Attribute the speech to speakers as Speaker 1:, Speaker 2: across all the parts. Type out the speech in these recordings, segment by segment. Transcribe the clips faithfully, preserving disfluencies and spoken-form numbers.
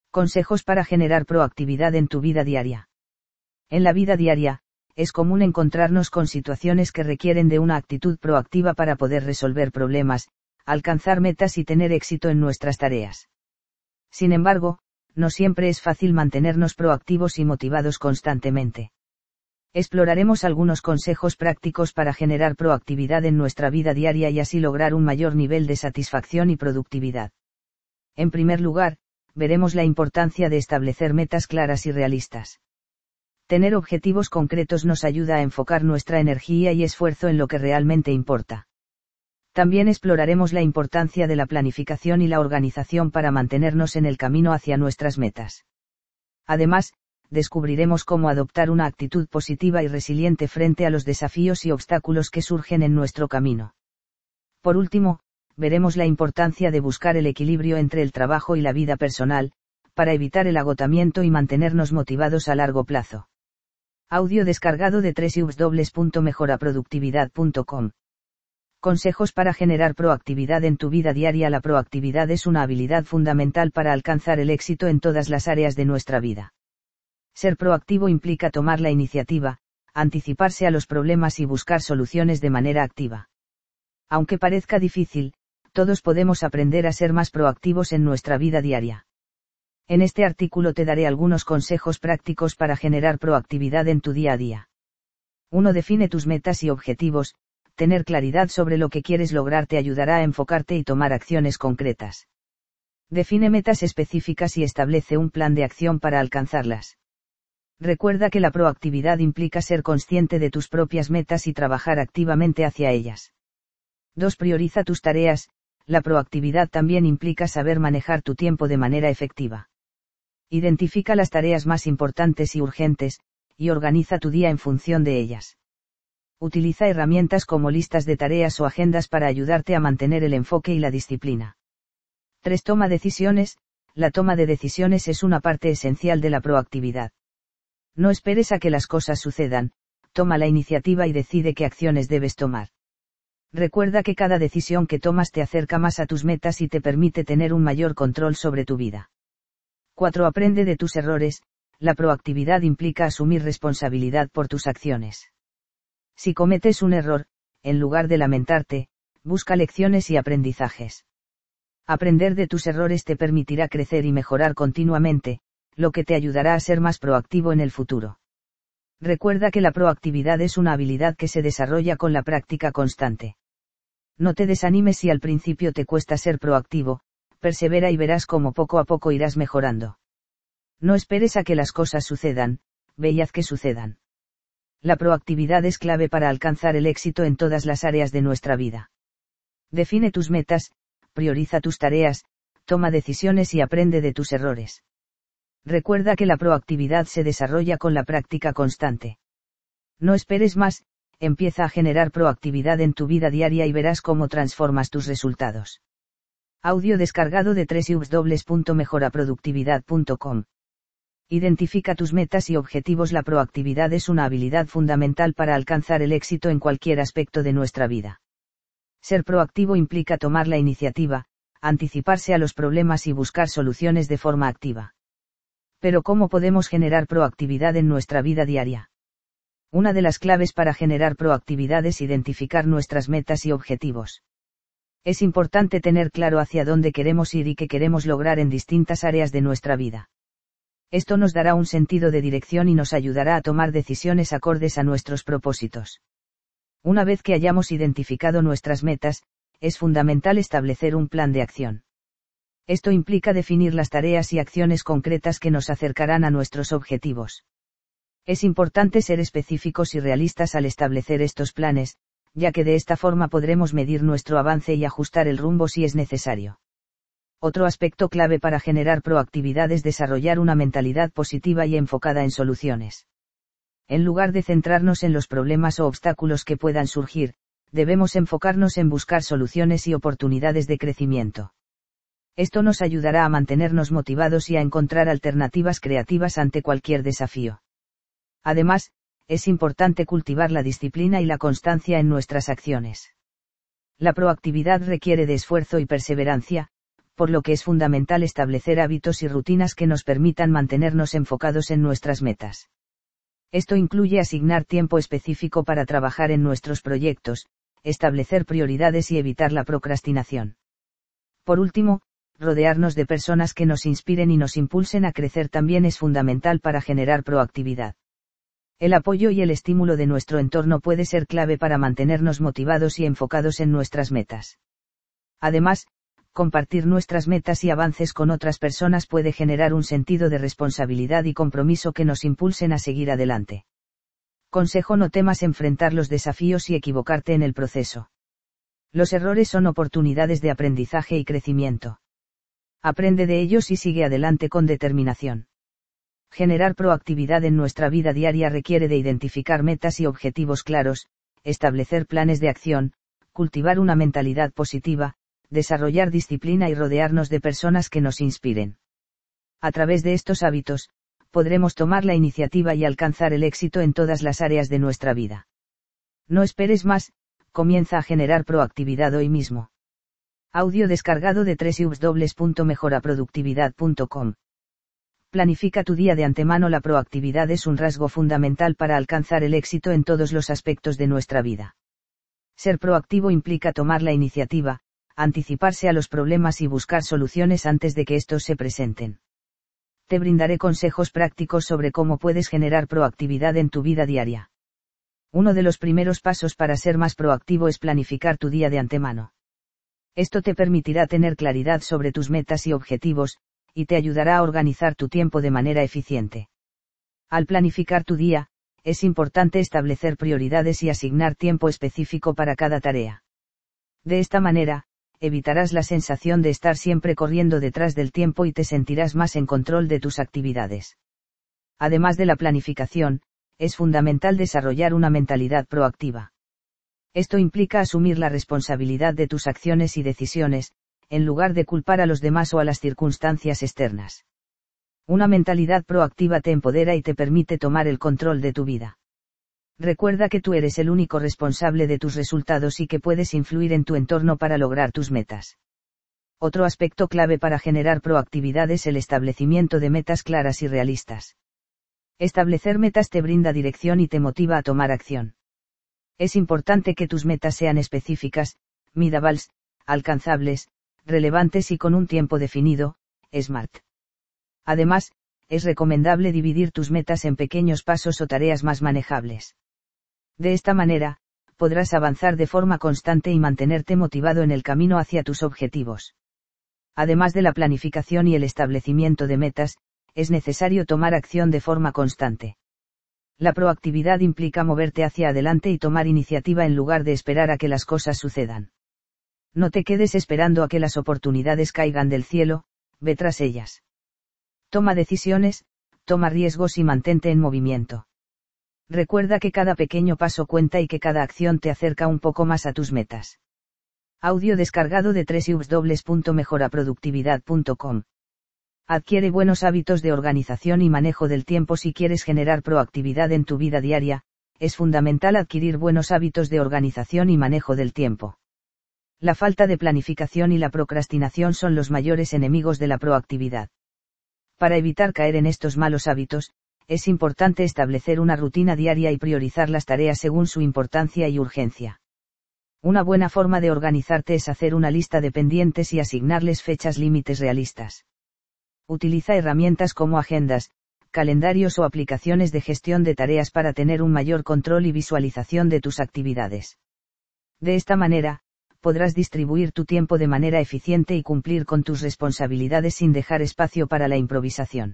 Speaker 1: Consejos para generar proactividad en tu vida diaria. En la vida diaria, es común encontrarnos con situaciones que requieren de una actitud proactiva para poder resolver problemas, alcanzar metas y tener éxito en nuestras tareas. Sin embargo, no siempre es fácil mantenernos proactivos y motivados constantemente. Exploraremos algunos consejos prácticos para generar proactividad en nuestra vida diaria y así lograr un mayor nivel de satisfacción y productividad. En primer lugar, veremos la importancia de establecer metas claras y realistas. Tener objetivos concretos nos ayuda a enfocar nuestra energía y esfuerzo en lo que realmente importa. También exploraremos la importancia de la planificación y la organización para mantenernos en el camino hacia nuestras metas. Además, descubriremos cómo adoptar una actitud positiva y resiliente frente a los desafíos y obstáculos que surgen en nuestro camino. Por último, veremos la importancia de buscar el equilibrio entre el trabajo y la vida personal, para evitar el agotamiento y mantenernos motivados a largo plazo. Audio descargado de doble u doble u doble u punto mejora productividad punto com. Consejos para generar proactividad en tu vida diaria. La proactividad es una habilidad fundamental para alcanzar el éxito en todas las áreas de nuestra vida. Ser proactivo implica tomar la iniciativa, anticiparse a los problemas y buscar soluciones de manera activa. Aunque parezca difícil, todos podemos aprender a ser más proactivos en nuestra vida diaria. En este artículo te daré algunos consejos prácticos para generar proactividad en tu día a día. uno. Define tus metas y objetivos. Tener claridad sobre lo que quieres lograr te ayudará a enfocarte y tomar acciones concretas. Define metas específicas y establece un plan de acción para alcanzarlas. Recuerda que la proactividad implica ser consciente de tus propias metas y trabajar activamente hacia ellas. dos. Prioriza tus tareas. La proactividad también implica saber manejar tu tiempo de manera efectiva. Identifica las tareas más importantes y urgentes, y organiza tu día en función de ellas. Utiliza herramientas como listas de tareas o agendas para ayudarte a mantener el enfoque y la disciplina. tres. Toma decisiones. La toma de decisiones es una parte esencial de la proactividad. No esperes a que las cosas sucedan, toma la iniciativa y decide qué acciones debes tomar. Recuerda que cada decisión que tomas te acerca más a tus metas y te permite tener un mayor control sobre tu vida. cuatro. Aprende de tus errores. La proactividad implica asumir responsabilidad por tus acciones. Si cometes un error, en lugar de lamentarte, busca lecciones y aprendizajes. Aprender de tus errores te permitirá crecer y mejorar continuamente, lo que te ayudará a ser más proactivo en el futuro. Recuerda que la proactividad es una habilidad que se desarrolla con la práctica constante. No te desanimes si al principio te cuesta ser proactivo, persevera y verás cómo poco a poco irás mejorando. No esperes a que las cosas sucedan, ve y haz que sucedan. La proactividad es clave para alcanzar el éxito en todas las áreas de nuestra vida. Define tus metas, prioriza tus tareas, toma decisiones y aprende de tus errores. Recuerda que la proactividad se desarrolla con la práctica constante. No esperes más, empieza a generar proactividad en tu vida diaria y verás cómo transformas tus resultados. Audio descargado de doble u doble u doble u punto mejora productividad punto com. Identifica tus metas y objetivos. La proactividad es una habilidad fundamental para alcanzar el éxito en cualquier aspecto de nuestra vida. Ser proactivo implica tomar la iniciativa, anticiparse a los problemas y buscar soluciones de forma activa. Pero ¿cómo podemos generar proactividad en nuestra vida diaria? Una de las claves para generar proactividad es identificar nuestras metas y objetivos. Es importante tener claro hacia dónde queremos ir y qué queremos lograr en distintas áreas de nuestra vida. Esto nos dará un sentido de dirección y nos ayudará a tomar decisiones acordes a nuestros propósitos. Una vez que hayamos identificado nuestras metas, es fundamental establecer un plan de acción. Esto implica definir las tareas y acciones concretas que nos acercarán a nuestros objetivos. Es importante ser específicos y realistas al establecer estos planes, ya que de esta forma podremos medir nuestro avance y ajustar el rumbo si es necesario. Otro aspecto clave para generar proactividad es desarrollar una mentalidad positiva y enfocada en soluciones. En lugar de centrarnos en los problemas o obstáculos que puedan surgir, debemos enfocarnos en buscar soluciones y oportunidades de crecimiento. Esto nos ayudará a mantenernos motivados y a encontrar alternativas creativas ante cualquier desafío. Además, es importante cultivar la disciplina y la constancia en nuestras acciones. La proactividad requiere de esfuerzo y perseverancia, por lo que es fundamental establecer hábitos y rutinas que nos permitan mantenernos enfocados en nuestras metas. Esto incluye asignar tiempo específico para trabajar en nuestros proyectos, establecer prioridades y evitar la procrastinación. Por último, rodearnos de personas que nos inspiren y nos impulsen a crecer también es fundamental para generar proactividad. El apoyo y el estímulo de nuestro entorno puede ser clave para mantenernos motivados y enfocados en nuestras metas. Además, compartir nuestras metas y avances con otras personas puede generar un sentido de responsabilidad y compromiso que nos impulsen a seguir adelante. Consejo: no temas enfrentar los desafíos y equivocarte en el proceso. Los errores son oportunidades de aprendizaje y crecimiento. Aprende de ellos y sigue adelante con determinación. Generar proactividad en nuestra vida diaria requiere de identificar metas y objetivos claros, establecer planes de acción, cultivar una mentalidad positiva, desarrollar disciplina y rodearnos de personas que nos inspiren. A través de estos hábitos, podremos tomar la iniciativa y alcanzar el éxito en todas las áreas de nuestra vida. No esperes más, comienza a generar proactividad hoy mismo. Audio descargado de doble u doble u doble u punto mejora productividad punto com. Planifica tu día de antemano. La proactividad es un rasgo fundamental para alcanzar el éxito en todos los aspectos de nuestra vida. Ser proactivo implica tomar la iniciativa, anticiparse a los problemas y buscar soluciones antes de que estos se presenten. Te brindaré consejos prácticos sobre cómo puedes generar proactividad en tu vida diaria. Uno de los primeros pasos para ser más proactivo es planificar tu día de antemano. Esto te permitirá tener claridad sobre tus metas y objetivos, y te ayudará a organizar tu tiempo de manera eficiente. Al planificar tu día, es importante establecer prioridades y asignar tiempo específico para cada tarea. De esta manera, evitarás la sensación de estar siempre corriendo detrás del tiempo y te sentirás más en control de tus actividades. Además de la planificación, es fundamental desarrollar una mentalidad proactiva. Esto implica asumir la responsabilidad de tus acciones y decisiones, en lugar de culpar a los demás o a las circunstancias externas. Una mentalidad proactiva te empodera y te permite tomar el control de tu vida. Recuerda que tú eres el único responsable de tus resultados y que puedes influir en tu entorno para lograr tus metas. Otro aspecto clave para generar proactividad es el establecimiento de metas claras y realistas. Establecer metas te brinda dirección y te motiva a tomar acción. Es importante que tus metas sean específicas, medibles, alcanzables, relevantes y con un tiempo definido, SMART. Además, es recomendable dividir tus metas en pequeños pasos o tareas más manejables. De esta manera, podrás avanzar de forma constante y mantenerte motivado en el camino hacia tus objetivos. Además de la planificación y el establecimiento de metas, es necesario tomar acción de forma constante. La proactividad implica moverte hacia adelante y tomar iniciativa en lugar de esperar a que las cosas sucedan. No te quedes esperando a que las oportunidades caigan del cielo, ve tras ellas. Toma decisiones, toma riesgos y mantente en movimiento. Recuerda que cada pequeño paso cuenta y que cada acción te acerca un poco más a tus metas. Audio descargado de doble u doble u doble u punto mejora productividad punto com. Adquiere buenos hábitos de organización y manejo del tiempo. Si quieres generar proactividad en tu vida diaria, es fundamental adquirir buenos hábitos de organización y manejo del tiempo. La falta de planificación y la procrastinación son los mayores enemigos de la proactividad. Para evitar caer en estos malos hábitos, es importante establecer una rutina diaria y priorizar las tareas según su importancia y urgencia. Una buena forma de organizarte es hacer una lista de pendientes y asignarles fechas límites realistas. Utiliza herramientas como agendas, calendarios o aplicaciones de gestión de tareas para tener un mayor control y visualización de tus actividades. De esta manera, podrás distribuir tu tiempo de manera eficiente y cumplir con tus responsabilidades sin dejar espacio para la improvisación.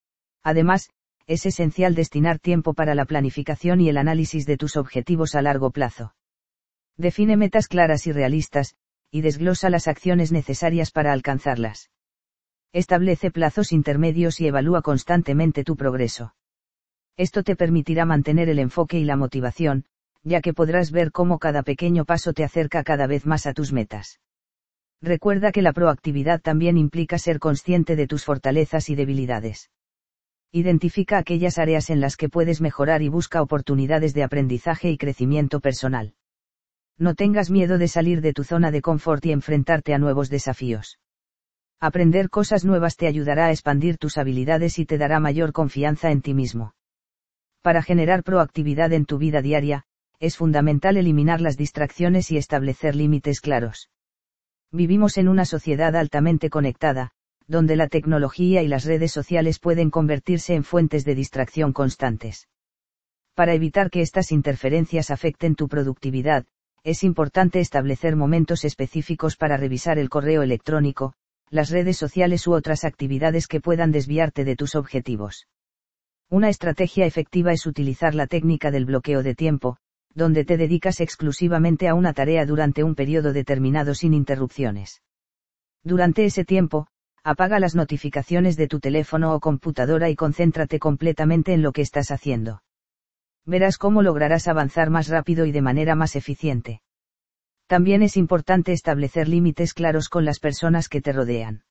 Speaker 1: Además, es esencial destinar tiempo para la planificación y el análisis de tus objetivos a largo plazo. Define metas claras y realistas, y desglosa las acciones necesarias para alcanzarlas. Establece plazos intermedios y evalúa constantemente tu progreso. Esto te permitirá mantener el enfoque y la motivación, ya que podrás ver cómo cada pequeño paso te acerca cada vez más a tus metas. Recuerda que la proactividad también implica ser consciente de tus fortalezas y debilidades. Identifica aquellas áreas en las que puedes mejorar y busca oportunidades de aprendizaje y crecimiento personal. No tengas miedo de salir de tu zona de confort y enfrentarte a nuevos desafíos. Aprender cosas nuevas te ayudará a expandir tus habilidades y te dará mayor confianza en ti mismo. Para generar proactividad en tu vida diaria, es fundamental eliminar las distracciones y establecer límites claros. Vivimos en una sociedad altamente conectada, donde la tecnología y las redes sociales pueden convertirse en fuentes de distracción constantes. Para evitar que estas interferencias afecten tu productividad, es importante establecer momentos específicos para revisar el correo electrónico, las redes sociales u otras actividades que puedan desviarte de tus objetivos. Una estrategia efectiva es utilizar la técnica del bloqueo de tiempo, donde te dedicas exclusivamente a una tarea durante un periodo determinado sin interrupciones. Durante ese tiempo, apaga las notificaciones de tu teléfono o computadora y concéntrate completamente en lo que estás haciendo. Verás cómo lograrás avanzar más rápido y de manera más eficiente. También es importante establecer límites claros con las personas que te rodean.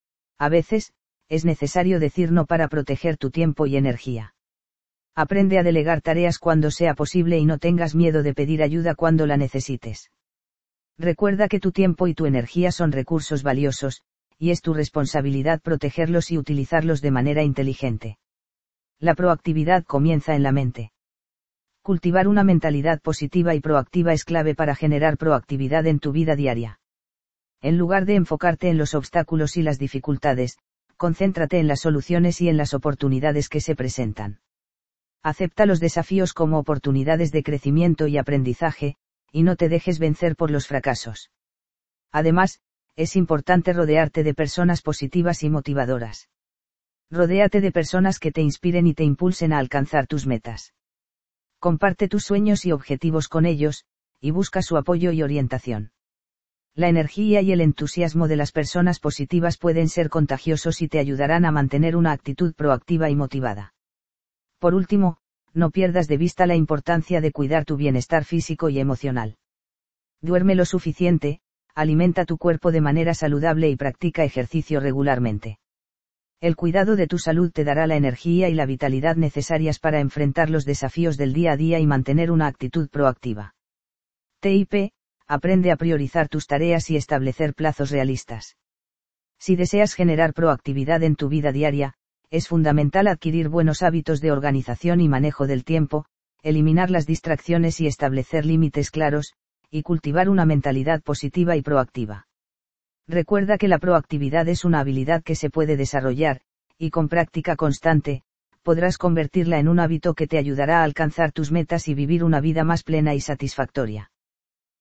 Speaker 1: A veces, es necesario decir no para proteger tu tiempo y energía. Aprende a delegar tareas cuando sea posible y no tengas miedo de pedir ayuda cuando la necesites. Recuerda que tu tiempo y tu energía son recursos valiosos, y es tu responsabilidad protegerlos y utilizarlos de manera inteligente. La proactividad comienza en la mente. Cultivar una mentalidad positiva y proactiva es clave para generar proactividad en tu vida diaria. En lugar de enfocarte en los obstáculos y las dificultades, concéntrate en las soluciones y en las oportunidades que se presentan. Acepta los desafíos como oportunidades de crecimiento y aprendizaje, y no te dejes vencer por los fracasos. Además, es importante rodearte de personas positivas y motivadoras. Rodéate de personas que te inspiren y te impulsen a alcanzar tus metas. Comparte tus sueños y objetivos con ellos, y busca su apoyo y orientación. La energía y el entusiasmo de las personas positivas pueden ser contagiosos y te ayudarán a mantener una actitud proactiva y motivada. Por último, no pierdas de vista la importancia de cuidar tu bienestar físico y emocional. Duerme lo suficiente, alimenta tu cuerpo de manera saludable y practica ejercicio regularmente. El cuidado de tu salud te dará la energía y la vitalidad necesarias para enfrentar los desafíos del día a día y mantener una actitud proactiva. Tip: aprende a priorizar tus tareas y establecer plazos realistas. Si deseas generar proactividad en tu vida diaria, es fundamental adquirir buenos hábitos de organización y manejo del tiempo, eliminar las distracciones y establecer límites claros, y cultivar una mentalidad positiva y proactiva. Recuerda que la proactividad es una habilidad que se puede desarrollar, y con práctica constante, podrás convertirla en un hábito que te ayudará a alcanzar tus metas y vivir una vida más plena y satisfactoria.